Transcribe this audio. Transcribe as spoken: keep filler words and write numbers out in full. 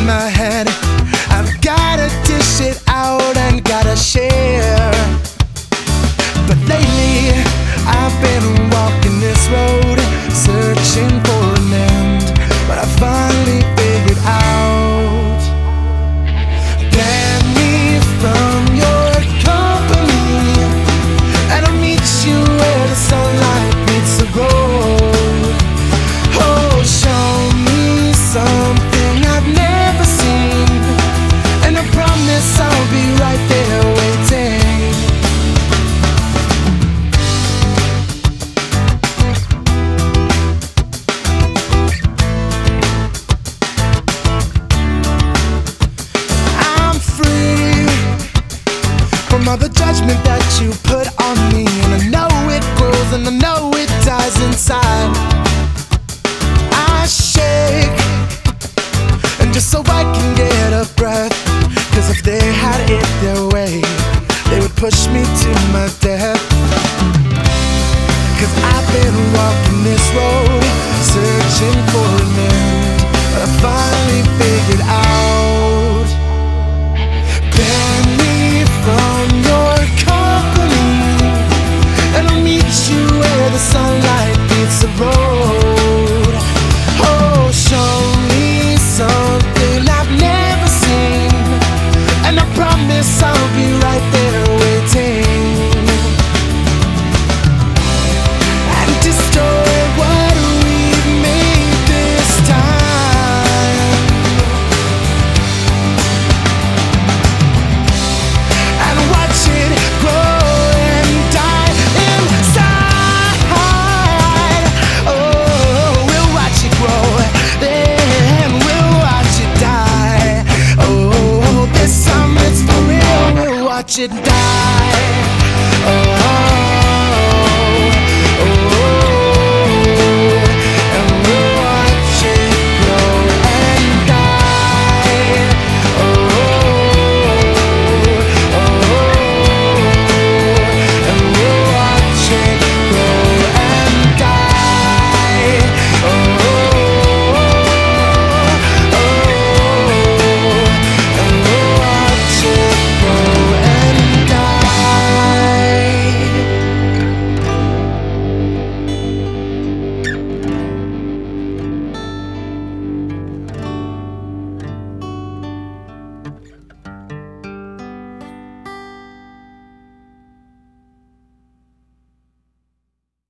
my head. I've gotta dish it out and gotta share. But lately I've been walking this road, searching for an end, but I finally figured out. Ban me from your company, and I'll meet you where the sunlight meets the road. Oh, show me something I've never seen, and I promise I'll be right there waiting. From all the judgment that you put on me, and I know it grows and I know it dies inside. I shake, and just so I can get a breath, 'cause if they had it their way, they would push me to my death. 'Cause I've been walking this road, searching for an end, but I finally figured out. Ban me from your company, and I'll meet you where the sunlight meets the road. Oh, show me something I've never seen, and I promise I'll be right there waiting. And destroy what we've made this time, and watch it grow and die inside. Oh, we'll watch it grow, then we'll watch it die. Oh, this time it's for real, we'll watch it die.